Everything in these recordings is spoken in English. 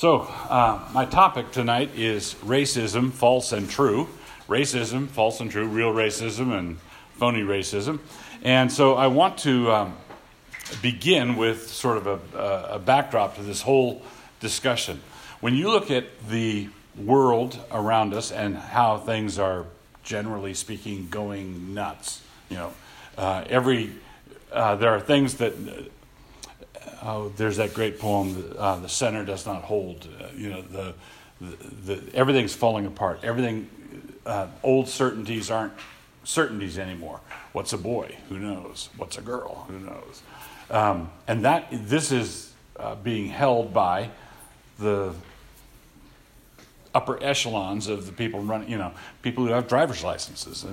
My topic tonight is racism, false and true. Racism, false and true, real racism and phony racism. And so I want to begin with sort of a backdrop to this whole discussion. When you look at the world around us and how things are, generally speaking, going nuts, there are things that... there's that great poem, "The center does not hold." Everything's falling apart. Everything, old certainties aren't certainties anymore. What's a boy? Who knows? What's a girl? Who knows? And this is being held by the upper echelons of the people running. People who have driver's licenses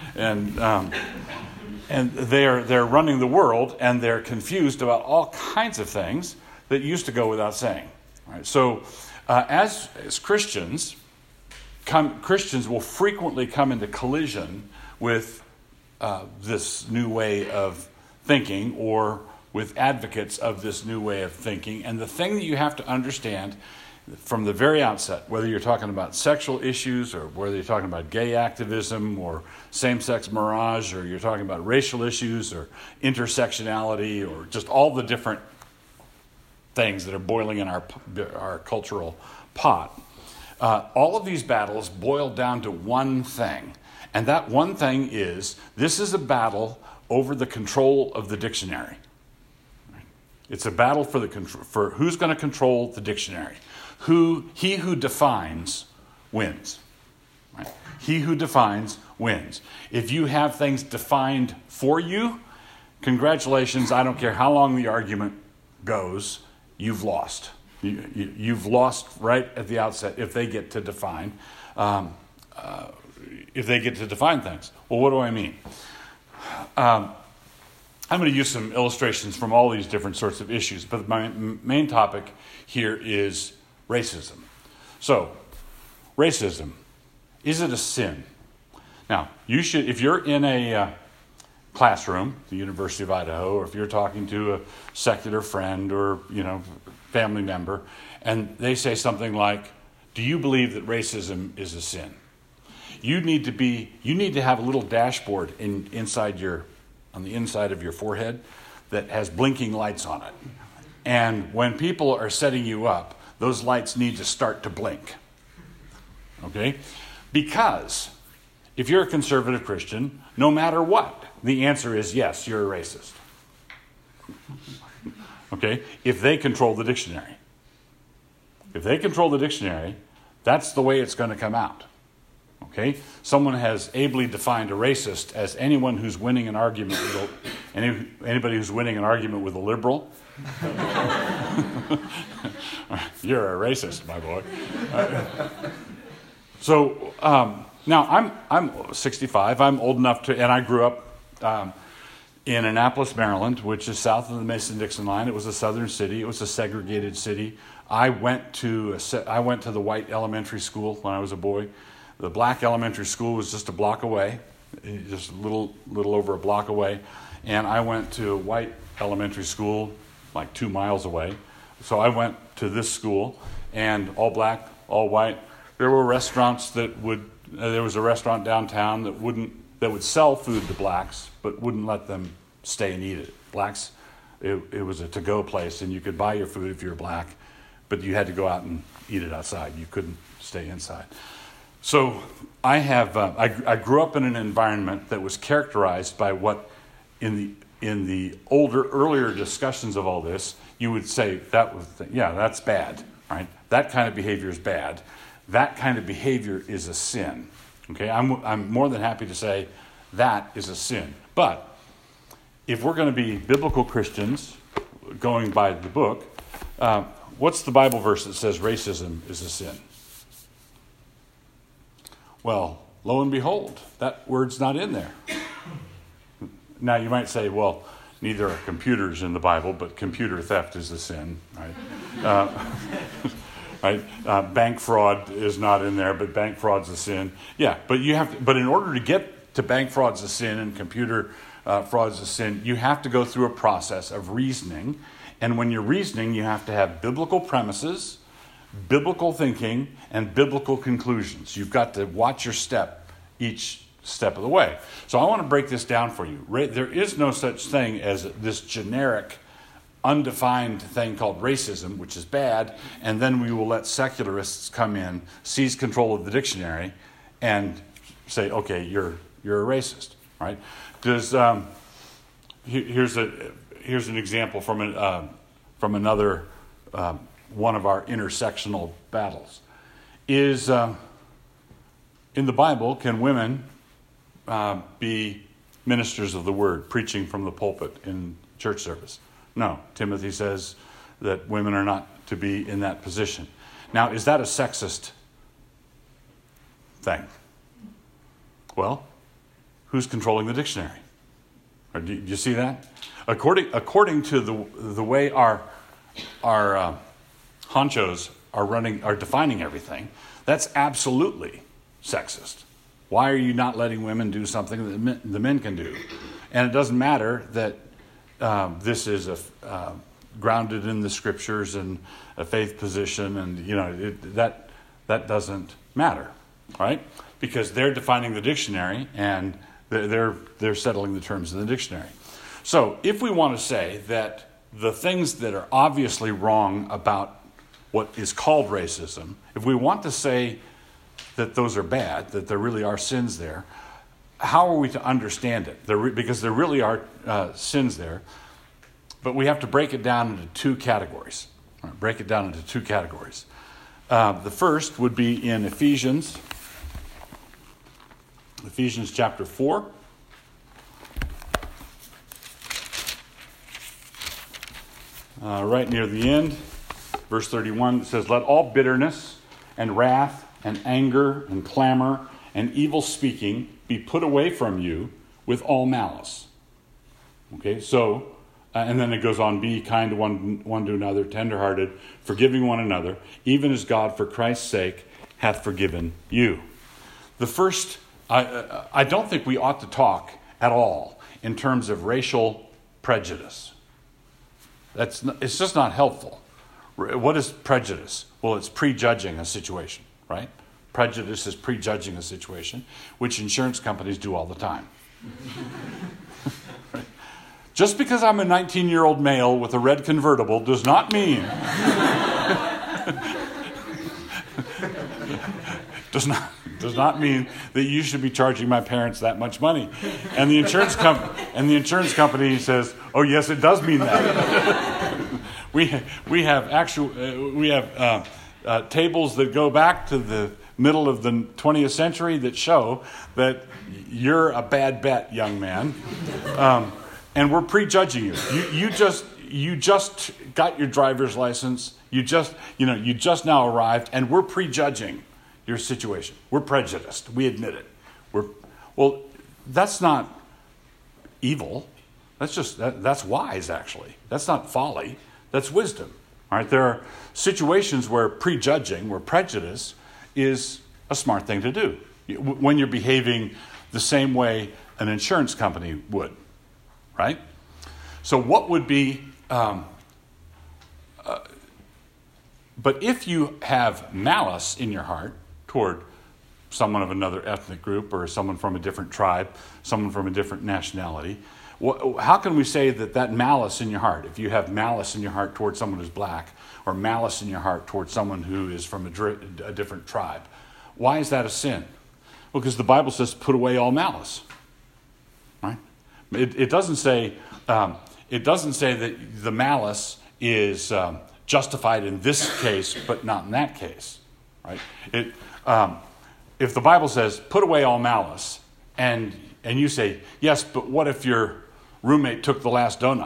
and they're running the world, and they're confused about all kinds of things that used to go without saying. Right? So, as Christians, Christians will frequently come into collision with this new way of thinking, or with advocates of this new way of thinking. And the thing that you have to understand from the very outset, whether you're talking about sexual issues, or whether you're talking about gay activism, or same-sex marriage, or you're talking about racial issues, or intersectionality, or just all the different things that are boiling in our cultural pot, all of these battles boil down to one thing. And that one thing is, this is a battle over the control of the dictionary. It's a battle for who's going to control the dictionary. He who defines wins. Right? He who defines wins. If you have things defined for you, congratulations. I don't care how long the argument goes, you've lost. You've lost right at the outset if they get to define. If they get to define things. Well, what do I mean? I'm going to use some illustrations from all these different sorts of issues, but my main topic here is racism. So, racism, is it a sin? Now, you should, if you're in a classroom, the University of Idaho, or if you're talking to a secular friend or, family member, and they say something like, "Do you believe that racism is a sin?" You need to have a little dashboard on the inside of your forehead that has blinking lights on it. And when people are setting you up, those lights need to start to blink. Okay? Because if you're a conservative Christian, no matter what, the answer is yes, you're a racist. Okay? If they control the dictionary. If they control the dictionary, that's the way it's going to come out. Okay? Someone has ably defined a racist as anyone who's winning an argument with anybody who's winning an argument with a liberal. You're a racist, my boy. So now I'm 65. I'm old enough to, and I grew up in Annapolis, Maryland, which is south of the Mason-Dixon line. It was a southern city. It was a segregated city. I went to the white elementary school when I was a boy. The black elementary school was just a block away, just a little over a block away. And I went to a white elementary school like 2 miles away. So I went to this school, and all black, all white. There were restaurants there was a restaurant downtown that would sell food to blacks, but wouldn't let them stay and eat it. Blacks, it was a to-go place, and you could buy your food if you were black, but you had to go out and eat it outside. You couldn't stay inside. So I grew up in an environment that was characterized by what in the earlier discussions of all this, you would say that's bad, right? That kind of behavior is bad. That kind of behavior is a sin. Okay, I'm more than happy to say that is a sin. But if we're going to be biblical Christians, going by the book, what's the Bible verse that says racism is a sin? Well, lo and behold, that word's not in there. Now, you might say, well, neither are computers in the Bible, but computer theft is a sin, right? Right? Bank fraud is not in there, but bank fraud's a sin. Yeah, but but in order to get to bank fraud's a sin and computer fraud's a sin, you have to go through a process of reasoning. And when you're reasoning, you have to have biblical premises, biblical thinking and biblical conclusions. You've got to watch your step each step of the way. So I want to break this down for you. There is no such thing as this generic, undefined thing called racism, which is bad, and then we will let secularists come in, seize control of the dictionary, and say, okay, you're a racist, right? Here's an example from another one of our intersectional battles. Is in the Bible, can women be ministers of the word, preaching from the pulpit in church service? No. Timothy says that women are not to be in that position. Now, is that a sexist thing? Well, who's controlling the dictionary? Or do you see that? According to the way our honchos are defining everything, that's absolutely sexist. Why are you not letting women do something that the men can do? And it doesn't matter that this is grounded in the scriptures and a faith position, and that doesn't matter, right? Because they're defining the dictionary and they're settling the terms in the dictionary. So if we want to say that the things that are obviously wrong about what is called racism, if we want to say that those are bad, that there really are sins there, how are we to understand it? Because there really are sins there, but we have to break it down into two categories. Right, break it down into two categories. The first would be in Ephesians chapter 4. Right near the end, verse 31, it says, "Let all bitterness and wrath and anger and clamor and evil speaking be put away from you with all malice." Okay, so, and then it goes on, "Be kind to one to another, tenderhearted, forgiving one another, even as God for Christ's sake hath forgiven you." The first, I don't think we ought to talk at all in terms of racial prejudice. It's just not helpful. What is prejudice? Well, it's prejudging a situation, right? Prejudice is prejudging a situation, which insurance companies do all the time. Right? Just because I'm a 19-year-old male with a red convertible does not mean does not mean that you should be charging my parents that much money. And the insurance company says, "Oh yes, it does mean that." we have tables that go back to the middle of the 20th century that show that you're a bad bet, young man, and we're prejudging you. You just got your driver's license. You just now arrived, and we're prejudging your situation. We're prejudiced. We admit it. That's not evil. That's wise, actually. That's not folly. That's wisdom. All right. There are situations where prejudging, where prejudice, is a smart thing to do when you're behaving the same way an insurance company would, right? So what would be? But if you have malice in your heart toward someone of another ethnic group or someone from a different tribe, someone from a different nationality, how can we say that malice in your heart, if you have malice in your heart towards someone who's black or malice in your heart towards someone who is from a different tribe, why is that a sin? Well, because the Bible says put away all malice, right? It doesn't say that the malice is justified in this case but not in that case, right? If the Bible says put away all malice, and you say yes, but what if your roommate took the last donut?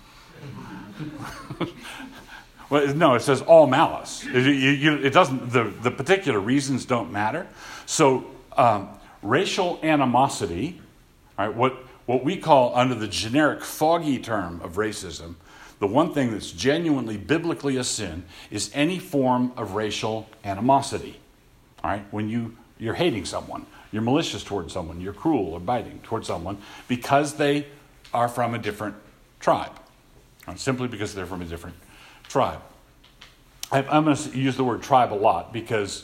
Well, no, it says all malice. It doesn't. The particular reasons don't matter. So racial animosity, all right, what we call under the generic foggy term of racism, the one thing that's genuinely biblically a sin is any form of racial animosity. All right, when you're hating someone, you're malicious towards someone, you're cruel or biting towards someone because they are from a different tribe, right? Simply because they're from a different tribe. I'm going to use the word tribe a lot because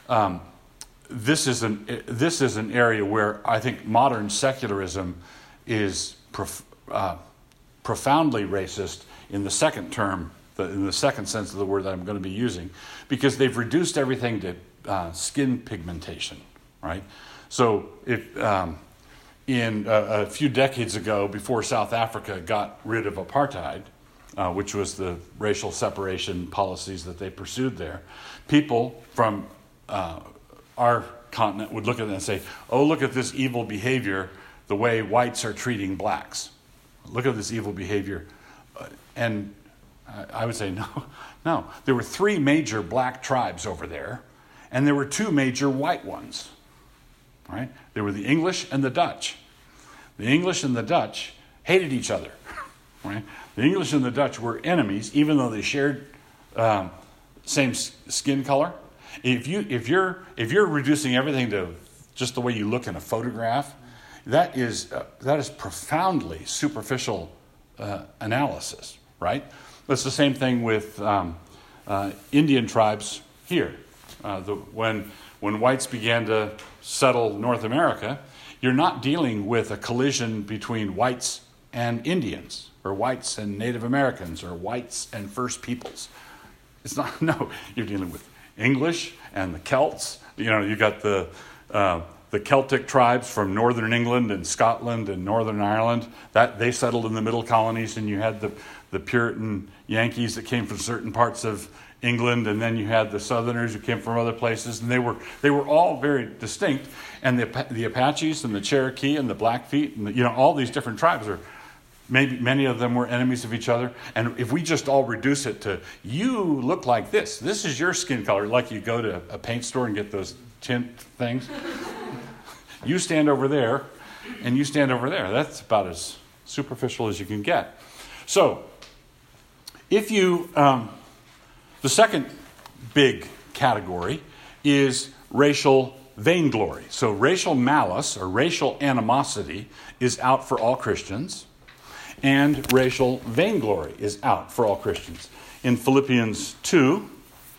this is an area where I think modern secularism is profoundly racist in the second term, in the second sense of the word that I'm going to be using, because they've reduced everything to skin pigmentation, right? So if in a few decades ago, before South Africa got rid of apartheid, which was the racial separation policies that they pursued there, people from our continent would look at it and say, oh, look at this evil behavior, the way whites are treating blacks. Look at this evil behavior. And I would say, no. There were 3 major black tribes over there, and there were 2 major white ones. Right? There were the English and the Dutch. The English and the Dutch hated each other. Right? The English and the Dutch were enemies, even though they shared same skin color. If you're reducing everything to just the way you look in a photograph, that is profoundly superficial analysis, right? It's the same thing with Indian tribes here. When whites began to settle North America, you're not dealing with a collision between whites and Indians, or whites and Native Americans, or whites and First Peoples. It's not. No, you're dealing with English and the Celts. You got the Celtic tribes from northern England and Scotland and Northern Ireland. That they settled in the middle colonies, and you had the Puritan Yankees that came from certain parts of England, and then you had the Southerners who came from other places, and they were all very distinct. And the Apaches and the Cherokee and the Blackfeet and all these different tribes are. Maybe many of them were enemies of each other. And if we just all reduce it to, you look like this. This is your skin color. Like you go to a paint store and get those tint things. You stand over there, and you stand over there. That's about as superficial as you can get. So, if you... the second big category is racial vainglory. So racial malice or racial animosity is out for all Christians. And racial vainglory is out for all Christians. In Philippians 2,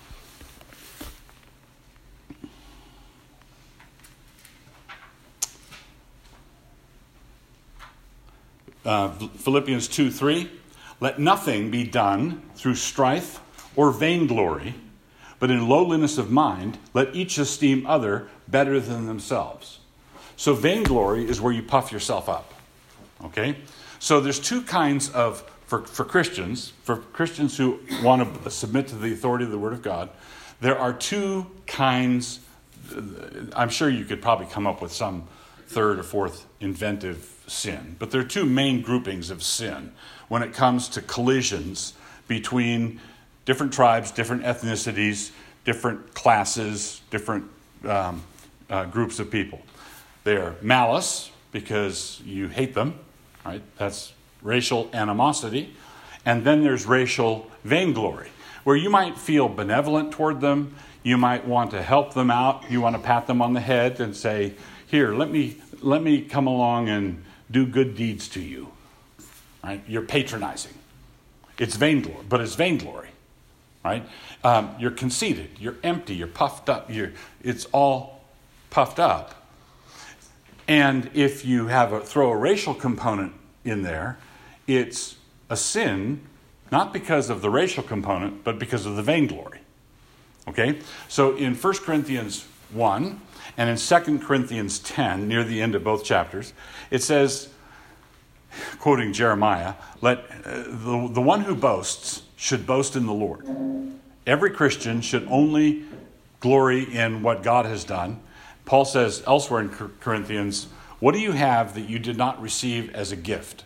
Philippians 2:3, let nothing be done through strife or vainglory, but in lowliness of mind, let each esteem other better than themselves. So vainglory is where you puff yourself up. Okay? So there's 2 kinds of, for Christians who want to submit to the authority of the Word of God, there are 2 kinds. I'm sure you could probably come up with some third or fourth inventive sin, but there are 2 main groupings of sin when it comes to collisions between different tribes, different ethnicities, different classes, different groups of people. They're malice, because you hate them. Right? That's racial animosity. And then there's racial vainglory, where you might feel benevolent toward them. You might want to help them out. You want to pat them on the head and say, here, let me come along and do good deeds to you. Right? You're patronizing. It's vainglory, but it's vainglory. Right? You're conceited. You're empty. You're puffed up. It's all puffed up. And if you throw a racial component in there, it's a sin, not because of the racial component, but because of the vainglory. Okay? So in 1 Corinthians 1 and in 2 Corinthians 10, near the end of both chapters, it says, quoting Jeremiah, let the one who boasts should boast in the Lord. Every Christian should only glory in what God has done. Paul says elsewhere in Corinthians, what do you have that you did not receive as a gift?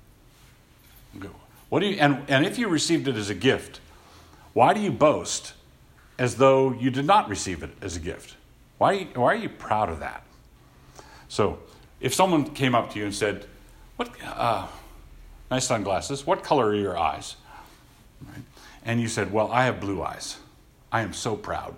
What do you, and if you received it as a gift, why do you boast as though you did not receive it as a gift? Why are you proud of that? So if someone came up to you and said, "What nice sunglasses, what color are your eyes?" Right? And you said, "Well, I have blue eyes. I am so proud."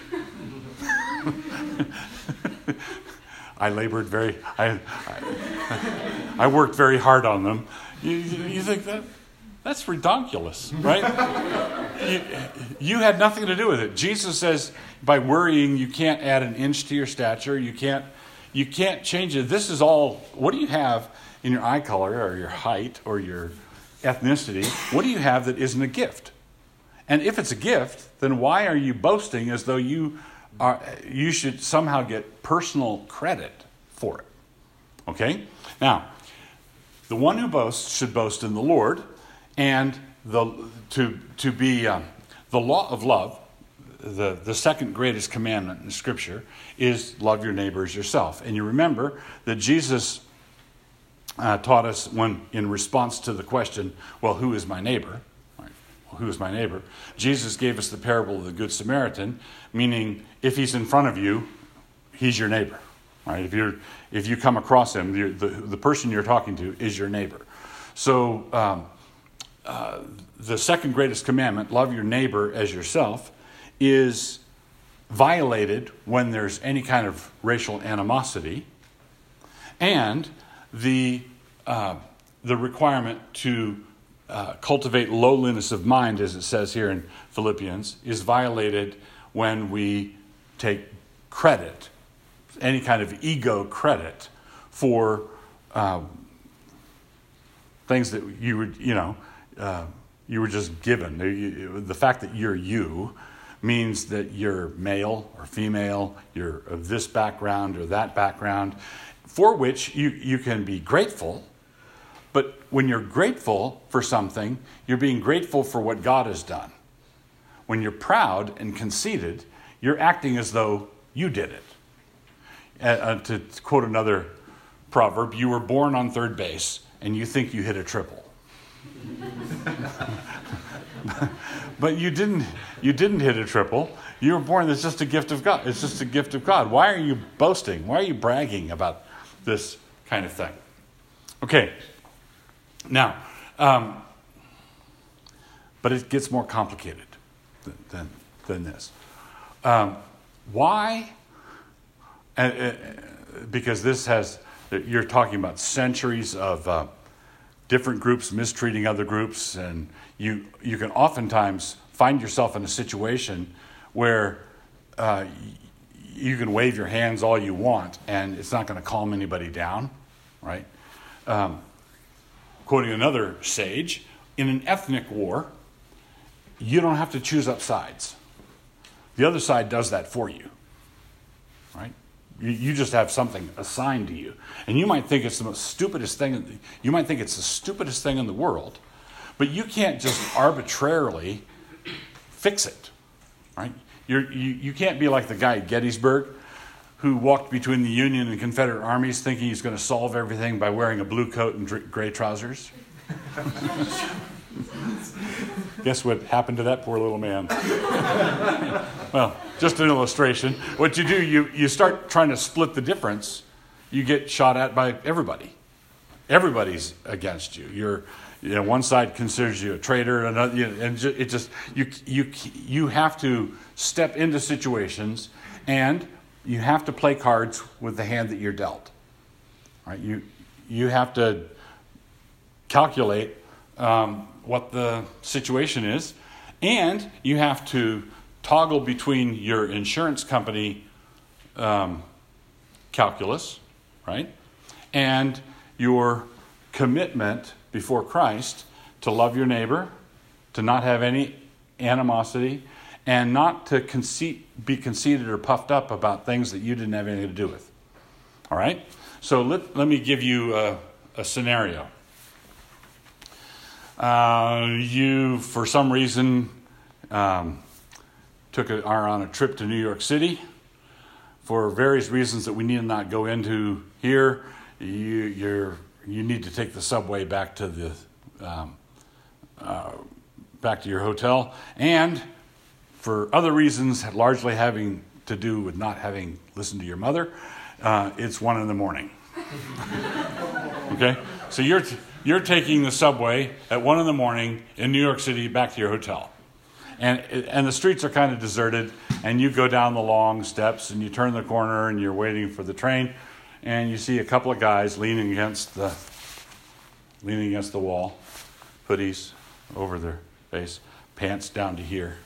I labored I worked very hard on them. You think that? That's redonkulous, right? you had nothing to do with it. Jesus says by worrying you can't add an inch to your stature. You can't change it. This is all, what do you have in your eye color or your height or your ethnicity? What do you have that isn't a gift? And if it's a gift, then why are you boasting as though you should somehow get personal credit for it? Okay? Now, the one who boasts should boast in the Lord, and the law of love, the second greatest commandment in Scripture, is love your neighbor as yourself. And you remember that Jesus taught us in response to the question, well, who is my neighbor? Right. Well, who is my neighbor? Jesus gave us the parable of the Good Samaritan, meaning if he's in front of you, he's your neighbor. Right? If you come across him, the person you're talking to is your neighbor. So the second greatest commandment, love your neighbor as yourself, is violated when there's any kind of racial animosity, and the requirement to cultivate lowliness of mind, as it says here in Philippians, is violated when we take credit, any kind of ego credit for things that you were just given. The fact that you're you means that you're male or female, you're of this background or that background, for which you can be grateful. But when you're grateful for something, you're being grateful for what God has done. When you're proud and conceited, you're acting as though you did it. To quote another proverb, you were born on third base and you think you hit a triple. But you didn't hit a triple. You were born, it's just a gift of God. It's just a gift of God. Why are you boasting? Why are you bragging about this kind of thing? Okay. Now, but it gets more complicated than this. Why? Because you're talking about centuries of different groups mistreating other groups, and you can oftentimes find yourself in a situation where you can wave your hands all you want, and it's not going to calm anybody down, right? Quoting another sage, in an ethnic war, you don't have to choose up sides. The other side does that for you, right? You just have something assigned to you. And you might think it's the most stupidest thing. You might think it's the stupidest thing in the world. But you can't just arbitrarily fix it, right? You can't be like the guy at Gettysburg who walked between the Union and Confederate armies thinking he's going to solve everything by wearing a blue coat and gray trousers. Guess what happened to that poor little man? Well, just an illustration. What you do, you start trying to split the difference. You get shot at by everybody. Everybody's against you. One side considers you a traitor, another, you have to step into situations, and you have to play cards with the hand that you're dealt. Right? You have to calculate what the situation is, and you have to toggle between your insurance company calculus, right, and your commitment before Christ to love your neighbor, to not have any animosity, and not to be conceited or puffed up about things that you didn't have anything to do with. All right? So let me give you a scenario. You, for some reason, are on a trip to New York City. For various reasons that we need not go into here, you need to take the subway back to your hotel, and for other reasons, largely having to do with not having listened to your mother, it's 1 a.m. Okay, so you're taking the subway at 1 a.m. in New York City back to your hotel. And the streets are kind of deserted, and you go down the long steps, and you turn the corner, and you're waiting for the train, and you see a couple of guys leaning against the wall, hoodies, over their face, pants down to here.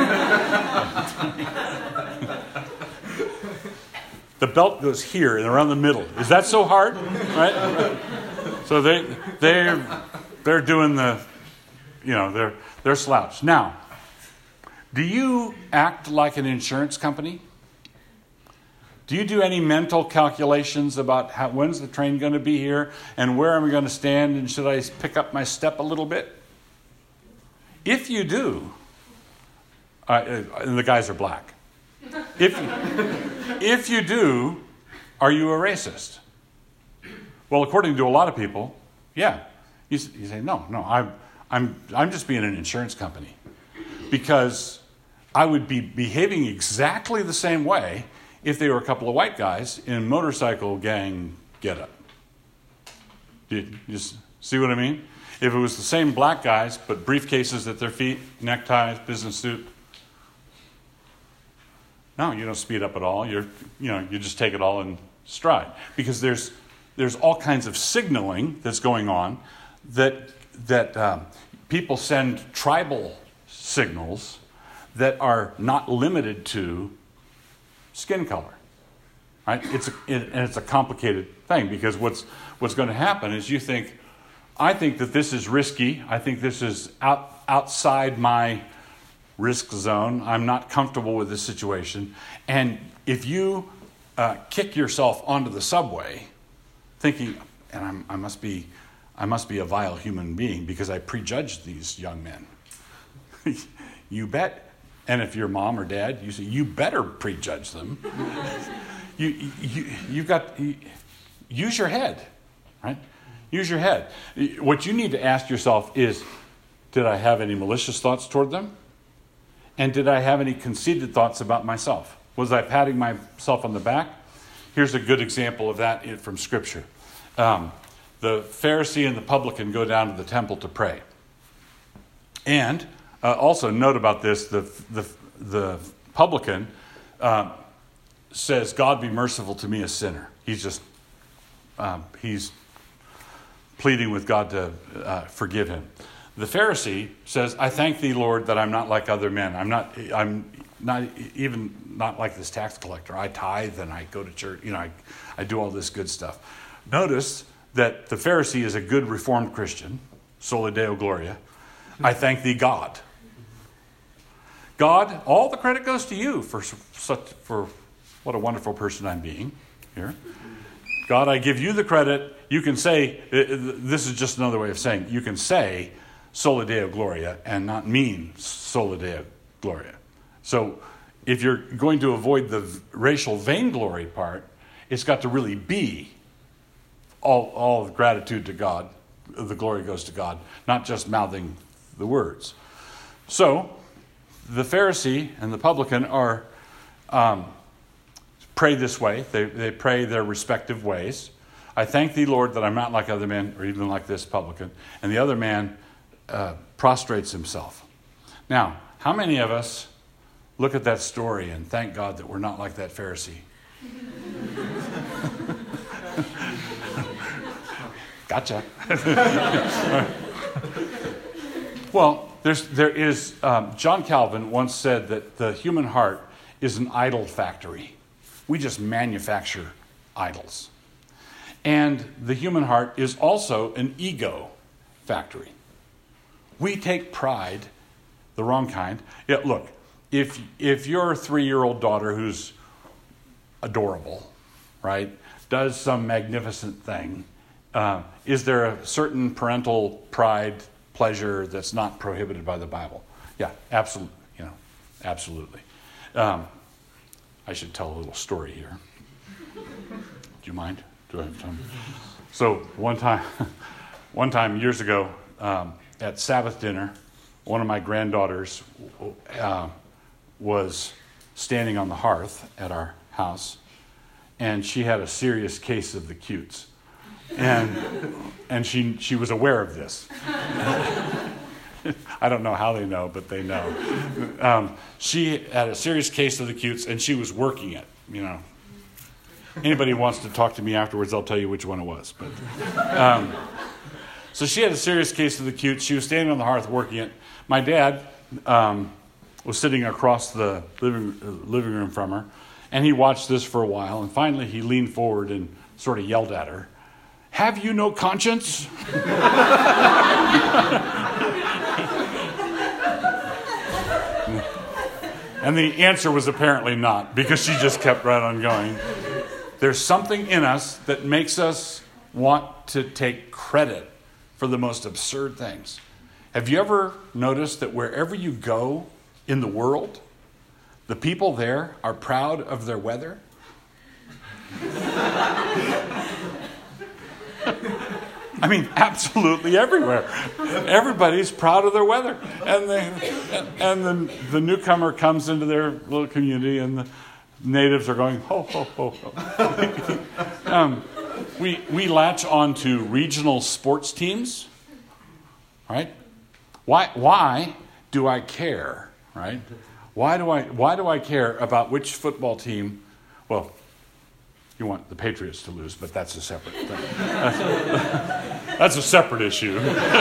The belt goes here and around the middle. Is that so hard? Right? So they're doing the, they're slouched. Now, do you act like an insurance company? Do you do any mental calculations about when's the train going to be here and where am I going to stand and should I pick up my step a little bit? If you do, and the guys are black. If you do, are you a racist? Well, according to a lot of people, yeah. You say, no, I'm just being an insurance company. Because I would be behaving exactly the same way if they were a couple of white guys in motorcycle gang getup. Do you just see what I mean? If it was the same black guys, but briefcases at their feet, neckties, business suit, no, you don't speed up at all. You just take it all in stride. Because there's all kinds of signaling that's going on that people send tribal signals that are not limited to skin color, right? It's a complicated thing because what's going to happen is I think that this is risky. I think this is outside my risk zone. I'm not comfortable with this situation. And if you kick yourself onto the subway, thinking, and I must be a vile human being because I prejudged these young men. You bet. And if you're mom or dad, you say, you better prejudge them. You've got, use your head, right? Use your head. What you need to ask yourself is, did I have any malicious thoughts toward them? And did I have any conceited thoughts about myself? Was I patting myself on the back? Here's a good example of that from Scripture. The Pharisee and the publican go down to the temple to pray. And also note about this, the publican says, God be merciful to me, a sinner. He's pleading with God to forgive him. The Pharisee says, I thank thee, Lord, that I'm not like other men. I'm not like this tax collector. I tithe and I go to church. I do all this good stuff. Notice that the Pharisee is a good Reformed Christian. Soli Deo Gloria. I thank thee, God. God, all the credit goes to you for what a wonderful person I'm being here. God, I give you the credit. You can say, this is just another way of saying, you can say Soli Deo Gloria and not mean Soli Deo Gloria. So if you're going to avoid the racial vainglory part, it's got to really be all of gratitude to God. The glory goes to God, not just mouthing the words. So the Pharisee and the publican are pray this way. They pray their respective ways. I thank thee, Lord, that I'm not like other men, or even like this publican. And the other man prostrates himself. Now, how many of us look at that story and thank God that we're not like that Pharisee? Gotcha. Well, there is John Calvin once said that the human heart is an idol factory. We just manufacture idols. And the human heart is also an ego factory. We take pride, the wrong kind. Yeah, look, if your 3-year-old daughter who's adorable, right, does some magnificent thing, is there a certain parental pride, pleasure that's not prohibited by the Bible? Yeah, absolutely. Absolutely. I should tell a little story here. Do you mind? Do I have time? So one time years ago, at Sabbath dinner, one of my granddaughters was standing on the hearth at our house, and she had a serious case of the cutes. And she was aware of this. I don't know how they know, but they know. She had a serious case of the cutes, and she was working it. Anybody who wants to talk to me afterwards, I'll tell you which one it was. But So she had a serious case of the cute. She was standing on the hearth working it. My dad was sitting across the living room from her, and he watched this for a while, and finally he leaned forward and sort of yelled at her, "Have you no conscience?" And the answer was apparently not, because she just kept right on going. There's something in us that makes us want to take credit for the most absurd things. Have you ever noticed that wherever you go in the world, the people there are proud of their weather? I mean, absolutely everywhere. Everybody's proud of their weather. And the newcomer comes into their little community, and the natives are going, ho, ho, ho, ho. We latch on to regional sports teams, right? Why do I care, right? Why do I care about which football team? Well, you want the Patriots to lose, but that's a separate thing. That's a separate issue.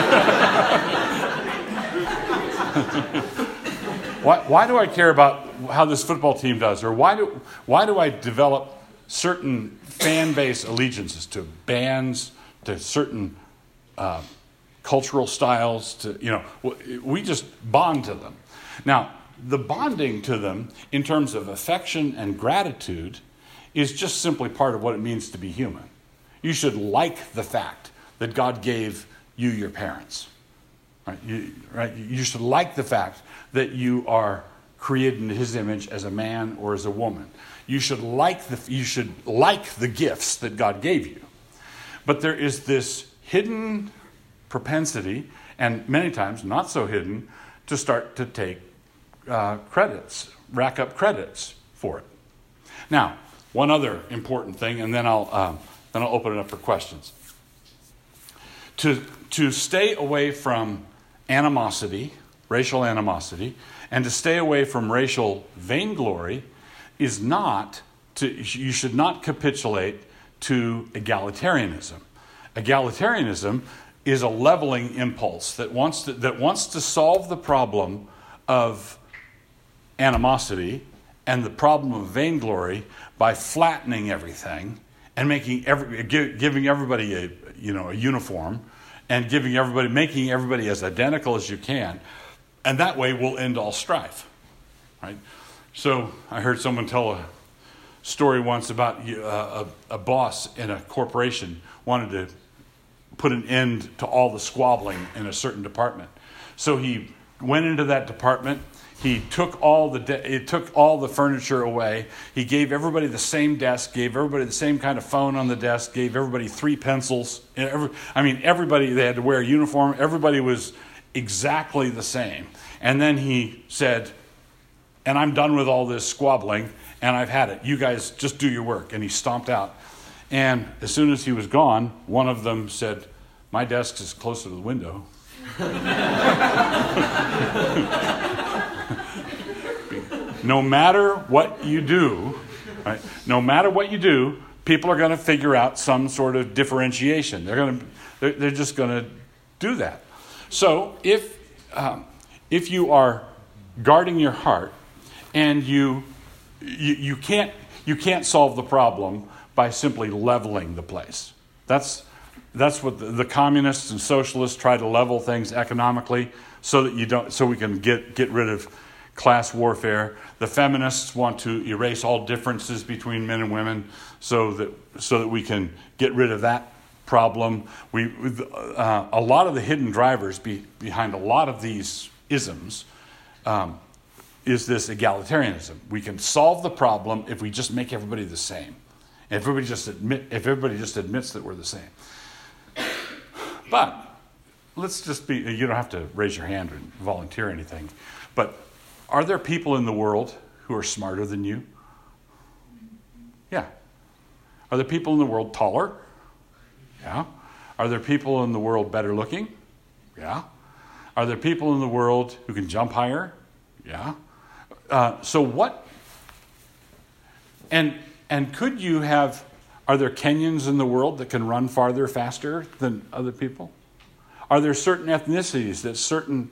Why do I care about how this football team does? Or why do I develop certain fan base allegiances to bands, to certain cultural styles? We just bond to them. Now, the bonding to them in terms of affection and gratitude is just simply part of what it means to be human. You should like the fact that God gave you your parents. Right? You should like the fact that you are created in His image as a man or as a woman. You should like the gifts that God gave you. But there is this hidden propensity, and many times not so hidden, to start to take credits, rack up credits for it. Now, one other important thing, and then I'll open it up for questions. To stay away from animosity, racial animosity, and to stay away from racial vainglory is not to. You should not capitulate to egalitarianism. Egalitarianism is a leveling impulse that wants to solve the problem of animosity and the problem of vainglory by flattening everything and giving everybody a uniform, and making everybody as identical as you can, and that way we'll end all strife, right? So I heard someone tell a story once about a boss in a corporation wanted to put an end to all the squabbling in a certain department. So he went into that department. He took all the furniture away. He gave everybody the same desk, gave everybody the same kind of phone on the desk, gave everybody 3 pencils. Everybody, they had to wear a uniform. Everybody was exactly the same. And then he said, "And I'm done with all this squabbling, and I've had it. You guys just do your work." And he stomped out. And as soon as he was gone, one of them said, "My desk is closer to the window." No matter what you do, right? No matter what you do, people are going to figure out some sort of differentiation. They're just going to do that. So if you are guarding your heart, and you can't solve the problem by simply leveling the place. That's what the communists and socialists try to level things economically, so we can get rid of class warfare. The feminists want to erase all differences between men and women, so that we can get rid of that problem. A lot of the hidden drivers behind a lot of these isms is this egalitarianism. We can solve the problem if we just make everybody the same. If everybody just admits that we're the same. But let's just be. You don't have to raise your hand and volunteer anything. But are there people in the world who are smarter than you? Yeah. Are there people in the world taller? Yeah. Are there people in the world better looking? Yeah. Are there people in the world who can jump higher? Yeah. So what? And could you have? Are there Kenyans in the world that can run farther, faster than other people? Are there certain ethnicities that certain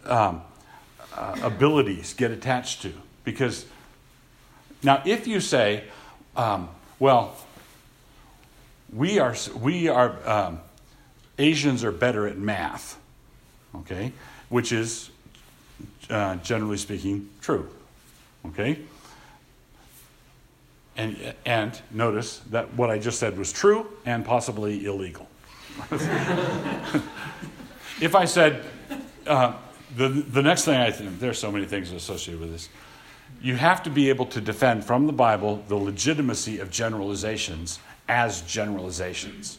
abilities get attached to? Because now, if you say, well, we are Asians are better at math, okay, which is generally speaking true, okay. And notice that what I just said was true and possibly illegal. If I said, the next thing I think, there's so many things associated with this. You have to be able to defend from the Bible the legitimacy of generalizations as generalizations.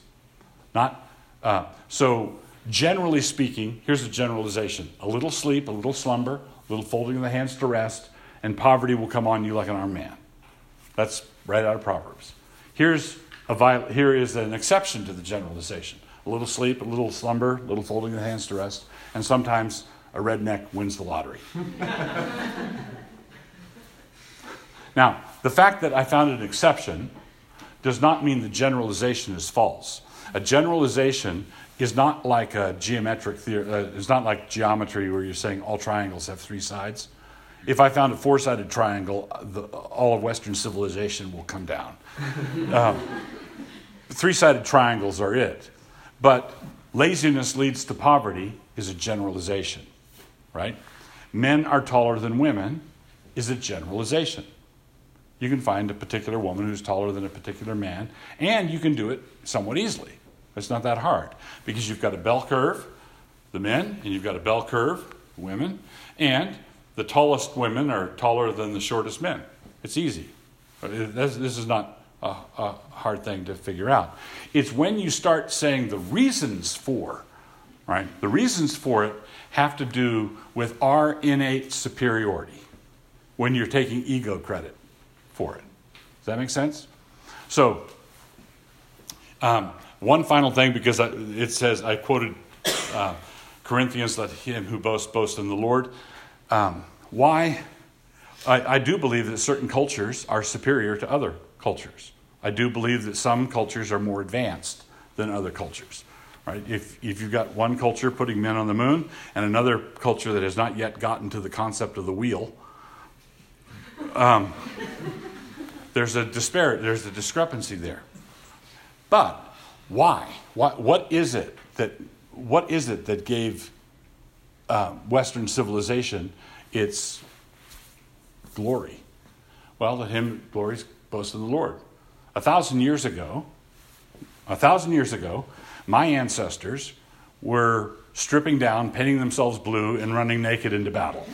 So generally speaking, here's a generalization. A little sleep, a little slumber, a little folding of the hands to rest, and poverty will come on you like an armed man. That's right out of Proverbs. Here is an exception to the generalization. A little sleep, a little slumber, a little folding of the hands to rest, and sometimes a redneck wins the lottery. Now, the fact that I found an exception does not mean the generalization is false. A generalization is not like a geometric theory. It's not like geometry where you're saying all triangles have three sides. If I found a four-sided triangle, all of Western civilization will come down. Three-sided triangles are it. But laziness leads to poverty is a generalization, right? Men are taller than women is a generalization. You can find a particular woman who's taller than a particular man, and you can do it somewhat easily. It's not that hard because you've got a bell curve, the men, and you've got a bell curve, women, and the tallest women are taller than the shortest men. It's easy. This is not a hard thing to figure out. It's when you start saying the reasons for, right? The reasons for it have to do with our innate superiority when you're taking ego credit for it. Does that make sense? So, one final thing, because it says, I quoted Corinthians, let him who boasts, boast in the Lord. Why? I do believe that certain cultures are superior to other cultures. I do believe that some cultures are more advanced than other cultures. Right? If you've got one culture putting men on the moon and another culture that has not yet gotten to the concept of the wheel, there's a discrepancy there. But why? What is it that gave Western civilization its glory? Well, let him glories boast in the Lord. 1,000 years ago, my ancestors were stripping down, painting themselves blue, and running naked into battle.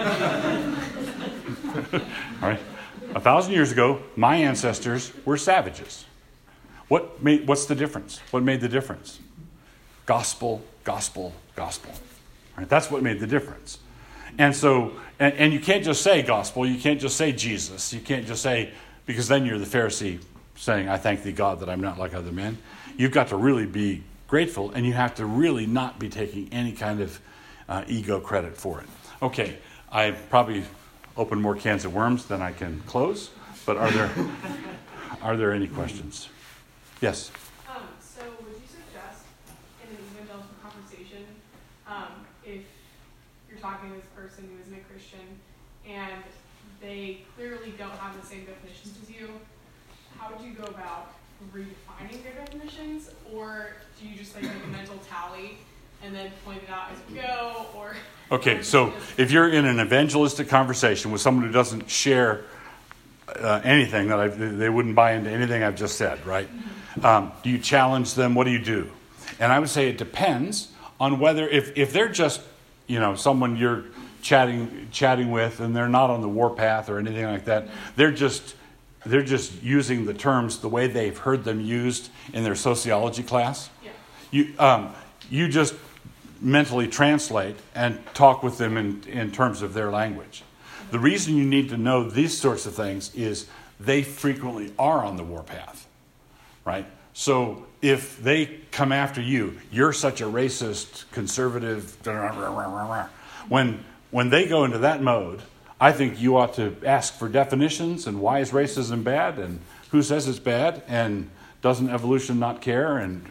All right? 1,000 years ago, my ancestors were savages. What's the difference? What made the difference? Gospel, gospel, gospel. All right? That's what made the difference. And so, and you can't just say gospel. You can't just say Jesus. You can't just say, because then you're the Pharisee saying, I thank thee, God, that I'm not like other men. You've got to really be grateful, and you have to really not be taking any kind of ego credit for it. Okay, I probably opened more cans of worms than I can close, but are there any questions? Yes? So would you suggest in an evangelical conversation, if you're talking to this person who isn't a Christian and they clearly don't have the same definitions as you, how would you go about redefining their definitions? Or do you just like make a mental tally and then point it out as you go? Or okay, so if you're in an evangelistic conversation with someone who doesn't share anything, they wouldn't buy into anything I've just said, right? Mm-hmm. Do you challenge them? What do you do? And I would say it depends on whether, if they're just, someone you're chatting with and they're not on the warpath or anything like that, they're just using the terms the way they've heard them used in their sociology class. Yeah. You just mentally translate and talk with them in terms of their language. The reason you need to know these sorts of things is they frequently are on the warpath, right? So if they come after you, you're such a racist, conservative, when they go into that mode, I think you ought to ask for definitions and why is racism bad and who says it's bad and Doesn't evolution not care? And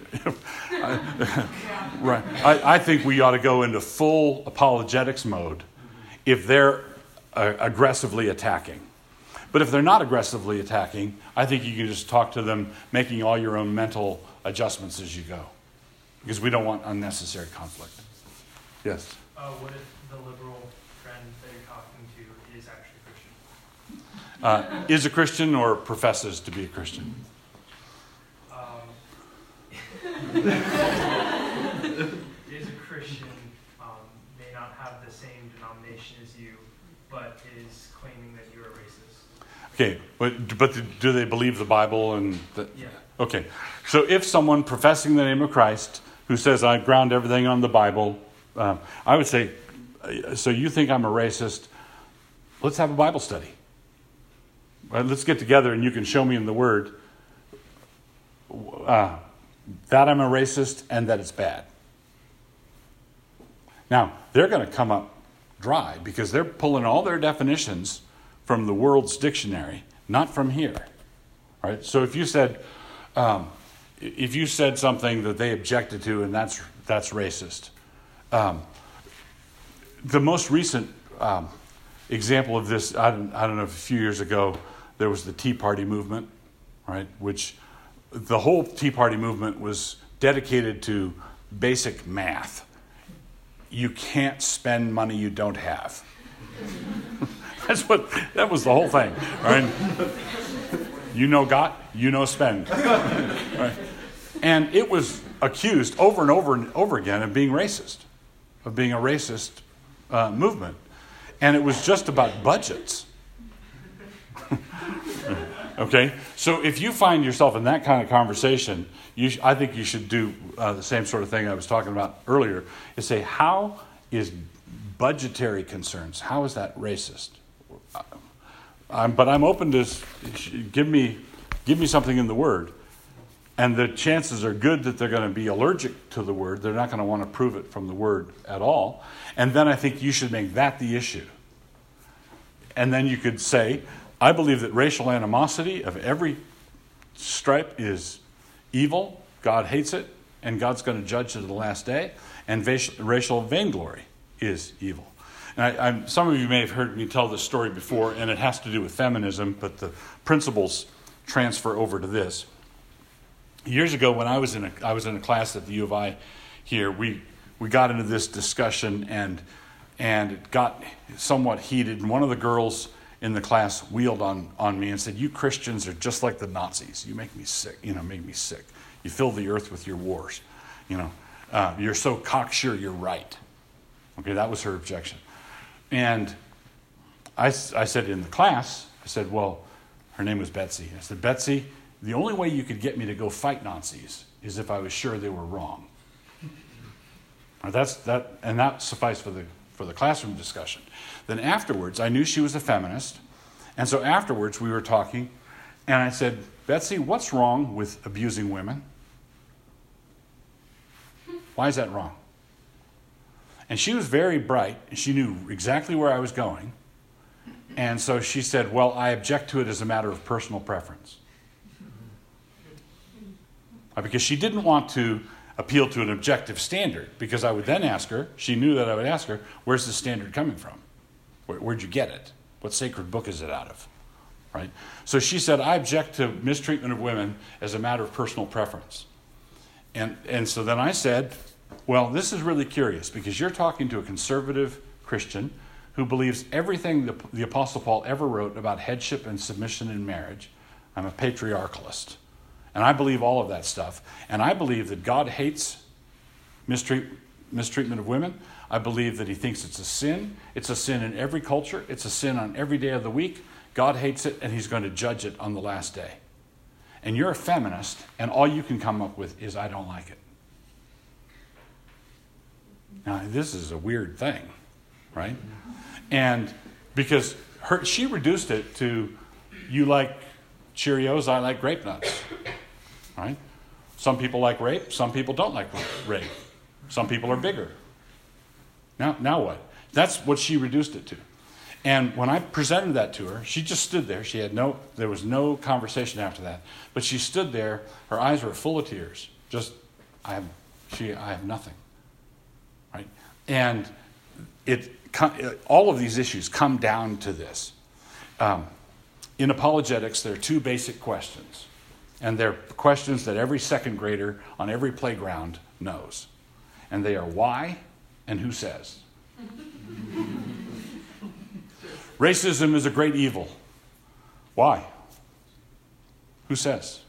right, I think we ought to go into full apologetics mode if they're aggressively attacking. But if they're not aggressively attacking, I think you can just talk to them, making all your own mental adjustments as you go, because we don't want unnecessary conflict. Yes? What if the liberal friend that you're talking to is actually Christian? Is a Christian or professes to be a Christian? Is a Christian, may not have the same denomination as you, but is claiming that you're a racist. Okay, but do they believe the Bible? Yeah. Okay, so if someone professing the name of Christ who says, I ground everything on the Bible, I would say, so you think I'm a racist? Let's have a Bible study. Let's get together and you can show me in the Word that I'm a racist and that it's bad. Now, they're going to come up dry because they're pulling all their definitions from the world's dictionary, not from here. All right? So if you said something that they objected to and that's racist, the most recent example of this, I don't know, a few years ago, there was the Tea Party movement, right? Which the whole Tea Party movement was dedicated to basic math. You can't spend money you don't have. That was the whole thing, right? You know got, you know spend. Right? And it was accused over and over and over again of being racist, of being a racist movement. And it was just about budgets. Okay? So if you find yourself in that kind of conversation, I think you should do the same sort of thing I was talking about earlier, is say, how is budgetary concerns, how is that racist? But I'm open to give me something in the Word. And the chances are good that they're going to be allergic to the Word. They're not going to want to prove it from the Word at all. And then I think you should make that the issue. And then you could say, I believe that racial animosity of every stripe is evil. God hates it, and God's going to judge it at the last day. And racial vainglory is evil. And some of you may have heard me tell this story before, and it has to do with feminism, but the principles transfer over to this. Years ago, when I was in a class at the U of I here, we got into this discussion, and it got somewhat heated. And one of the girls in the class wheeled on me and said, "You Christians are just like the Nazis. You make me sick. Make me sick. You fill the earth with your wars. You're so cocksure. You're right." Okay, that was her objection. And I said in the class, well, her name was Betsy. I said, "Betsy, the only way you could get me to go fight Nazis is if I was sure they were wrong." Now that sufficed for the classroom discussion. Then afterwards, I knew she was a feminist, and so afterwards we were talking, and I said, "Betsy, what's wrong with abusing women? Why is that wrong?" And she was very bright, and she knew exactly where I was going, and so she said, "Well, I object to it as a matter of personal preference." Because she didn't want to appeal to an objective standard, because I would then ask her, she knew that I would ask her, where's the standard coming from? Where'd you get it? What sacred book is it out of? Right? So she said, "I object to mistreatment of women as a matter of personal preference." And so then I said, well, this is really curious, because you're talking to a conservative Christian who believes everything the Apostle Paul ever wrote about headship and submission in marriage. I'm a patriarchalist. And I believe all of that stuff. And I believe that God hates mistreatment of women. I believe that he thinks it's a sin. It's a sin in every culture. It's a sin on every day of the week. God hates it, and he's going to judge it on the last day. And you're a feminist, and all you can come up with is, "I don't like it." Now, this is a weird thing, right? And because she reduced it to, you like Cheerios, I like grape nuts. Right? Some people like rape, some people don't like rape. Some people are bigger. Now what? That's what she reduced it to. And when I presented that to her, she just stood there. There was no conversation after that. But she stood there, her eyes were full of tears. I have nothing. Right? And all of these issues come down to this. In apologetics, there are two basic questions. And they're questions that every second grader on every playground knows. And they are why and who says. Racism is a great evil. Why? Who says?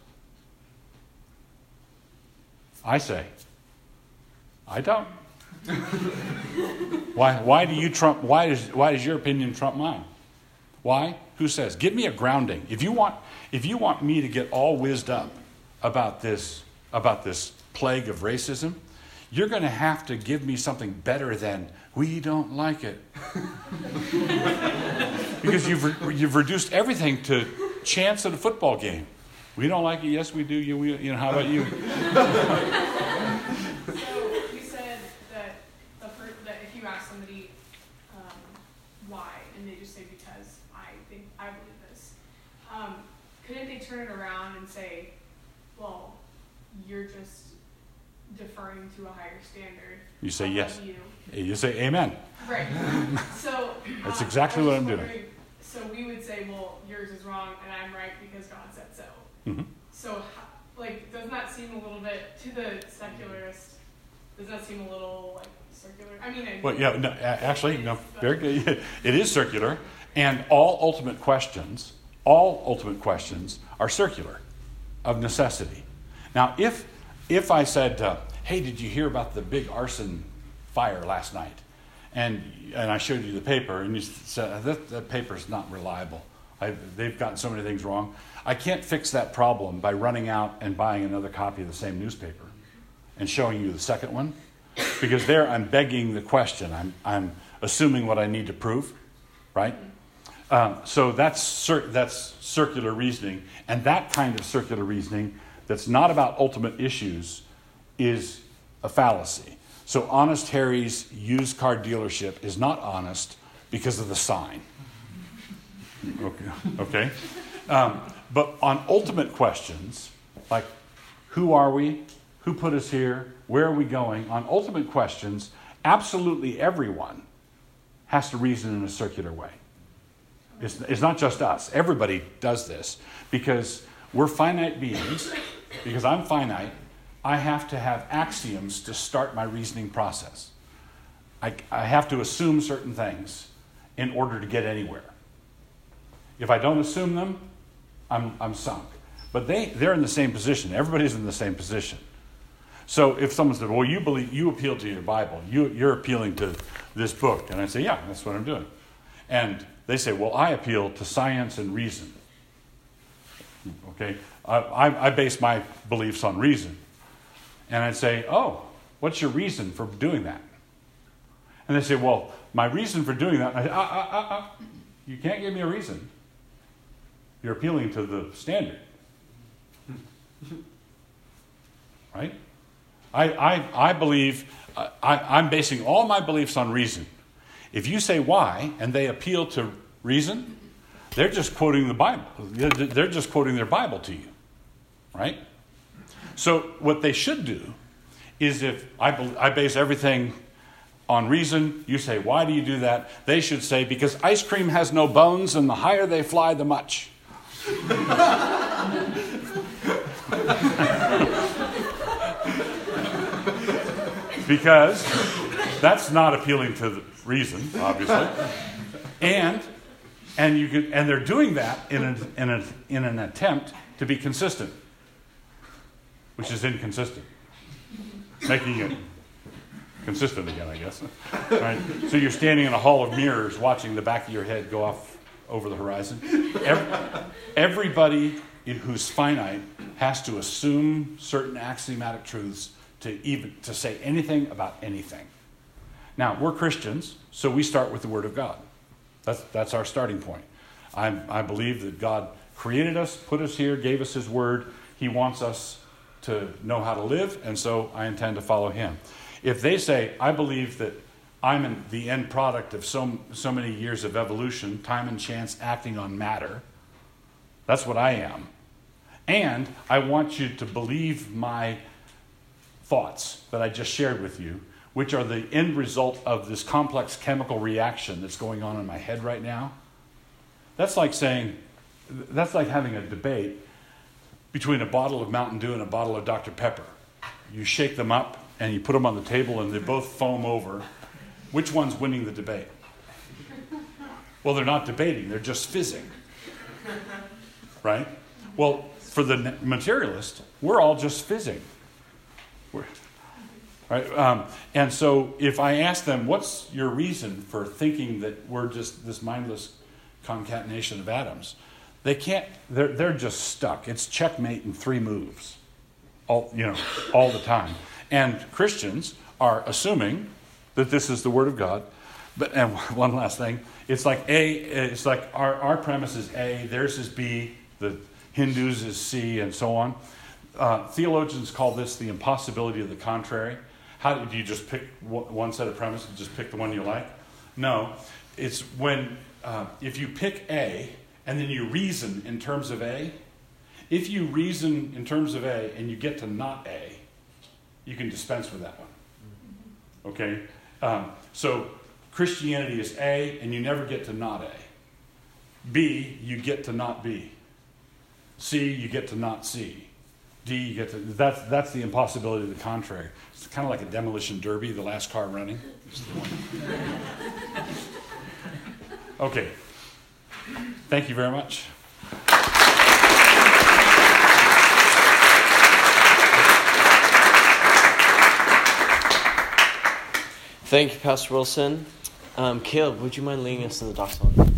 I say. I don't. Why do you trump? Why does your opinion trump mine? Why? Who says? Give me a grounding. If you want me to get all whizzed up about this plague of racism, you're going to have to give me something better than we don't like it. Because you've reduced everything to chance at a football game. We don't like it. Yes, we do. You know, how about you? So you said that if you ask somebody why, and they just say because I believe this, couldn't they turn it around and say, well, you're just deferring to a higher standard? You say yes. You say amen. Right. So that's exactly what I'm doing. So we would say, well, yours is wrong and I'm right because God said so. Mm-hmm. So, doesn't that seem a little bit, to the secularist, doesn't that seem a little, circular? I mean, actually, very good. It is circular, and all ultimate questions are circular, of necessity. Now, if I said, hey, did you hear about the big arson fire last night? And I showed you the paper, and you said, that paper's not reliable. They've gotten so many things wrong. I can't fix that problem by running out and buying another copy of the same newspaper and showing you the second one. Because there I'm begging the question. I'm assuming what I need to prove, right? So that's circular reasoning. And that kind of circular reasoning that's not about ultimate issues is a fallacy. So Honest Harry's used car dealership is not honest because of the sign. Okay? But on ultimate questions, like who are we? Who put us here? Where are we going? On ultimate questions, absolutely everyone has to reason in a circular way. It's not just us. Everybody does this because we're finite beings. Because I'm finite, I have to have axioms to start my reasoning process. I have to assume certain things in order to get anywhere. If I don't assume them, I'm sunk. But they're in the same position. Everybody's in the same position. So if someone said, well, you appeal to your Bible. You're appealing to this book. And I say, yeah, that's what I'm doing. And they say, well, I appeal to science and reason. Okay? I base my beliefs on reason. And I'd say, oh, what's your reason for doing that? And they say, well, my reason for doing that, I say, you can't give me a reason. You're appealing to the standard. Right? I believe, I'm basing all my beliefs on reason. If you say why, and they appeal to reason, they're just quoting the Bible. They're just quoting their Bible to you. Right? So what they should do is if I base everything on reason, you say, why do you do that? They should say, because ice cream has no bones, and the higher they fly, the much. Because that's not appealing to the reason, obviously. And they're doing that in an attempt to be consistent, which is inconsistent. Making it consistent again, I guess. Right? So you're standing in a hall of mirrors watching the back of your head go off over the horizon. Everybody who's finite has to assume certain axiomatic truths to say anything about anything. Now, we're Christians, so we start with the Word of God. That's our starting point. I believe that God created us, put us here, gave us His Word. He wants us to know how to live, and so I intend to follow Him. If they say, I believe that I'm the end product of so many years of evolution, time and chance acting on matter. That's what I am. And I want you to believe my thoughts that I just shared with you, which are the end result of this complex chemical reaction that's going on in my head right now. That's like having a debate between a bottle of Mountain Dew and a bottle of Dr. Pepper. You shake them up and you put them on the table and they both foam over. Which one's winning the debate? Well, they're not debating, they're just fizzing. Right? Well, for the materialist, we're all just fizzing. Right? And so if I ask them, what's your reason for thinking that we're just this mindless concatenation of atoms? They can't, they're just stuck. It's checkmate in 3 moves, all the time. And Christians are assuming that this is the Word of God. And one last thing, it's like our premise is A, theirs is B, the Hindus is C, and so on. Theologians call this the impossibility of the contrary. How do you just pick one set of premises and just pick the one you like? No, it's when if you pick A and then you reason in terms of A, if you reason in terms of A and you get to not A, you can dispense with that one. Okay? So Christianity is A and you never get to not A. B, you get to not B. C, you get to not C. D, you get to... That's the impossibility of the contrary. It's kind of like a demolition derby, the last car running. Okay. Thank you very much. Thank you, Pastor Wilson. Caleb, would you mind leading us in the doxology?